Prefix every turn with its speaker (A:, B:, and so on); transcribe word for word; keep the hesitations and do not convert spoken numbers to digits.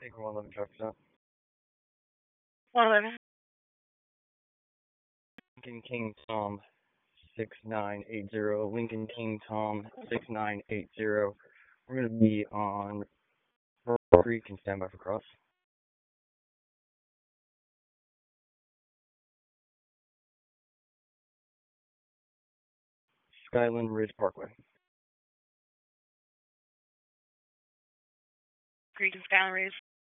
A: Take one eleven traffic stop.
B: one eleven.
A: Lincoln King Tom six nine eight zero. Lincoln King Tom six nine eight zero. We're going to be on Pearl Creek and stand by for cross. Skyland Ridge Parkway.
B: Creek and Skyline Ridge.